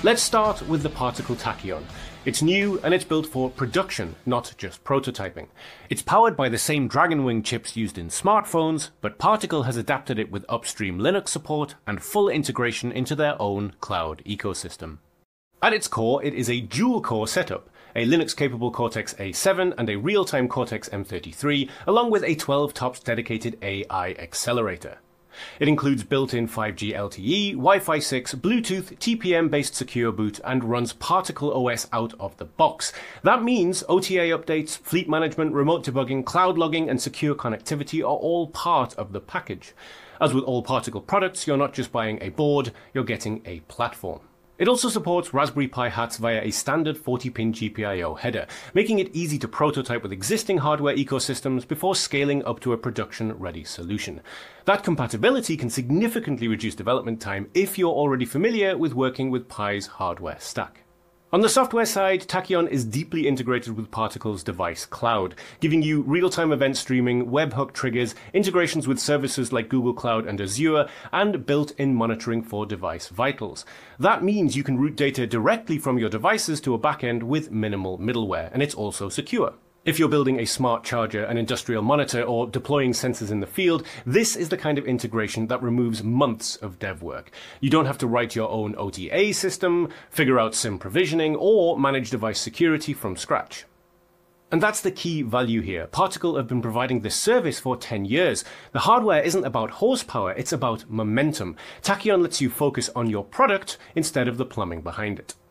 Let's start with the Particle Tachyon. It's new and it's built for production, not just prototyping. It's powered by the same Dragonwing chips used in smartphones, but Particle has adapted it with upstream Linux support and full integration into their own cloud ecosystem. At its core, it is a dual-core setup, a Linux-capable Cortex-A7 and a real-time Cortex-M33, along with a 12-TOPS dedicated AI accelerator. It includes built-in 5G LTE, Wi-Fi 6, Bluetooth, TPM-based secure boot, and runs Particle OS out of the box. That means OTA updates, fleet management, remote debugging, cloud logging, and secure connectivity are all part of the package. As with all Particle products, you're not just buying a board, you're getting a platform. It also supports Raspberry Pi hats via a standard 40-pin GPIO header, making it easy to prototype with existing hardware ecosystems before scaling up to a production-ready solution. That compatibility can significantly reduce development time if you're already familiar with working with Pi's hardware stack. On the software side, Tachyon is deeply integrated with Particle's device cloud, giving you real-time event streaming, webhook triggers, integrations with services like Google Cloud and Azure, and built-in monitoring for device vitals. That means you can route data directly from your devices to a backend with minimal middleware, and it's also secure. If you're building a smart charger, an industrial monitor, or deploying sensors in the field, this is the kind of integration that removes months of dev work. You don't have to write your own OTA system, figure out SIM provisioning, or manage device security from scratch. And that's the key value here. Particle have been providing this service for 10 years. The hardware isn't about horsepower, it's about momentum. Tachyon lets you focus on your product instead of the plumbing behind it.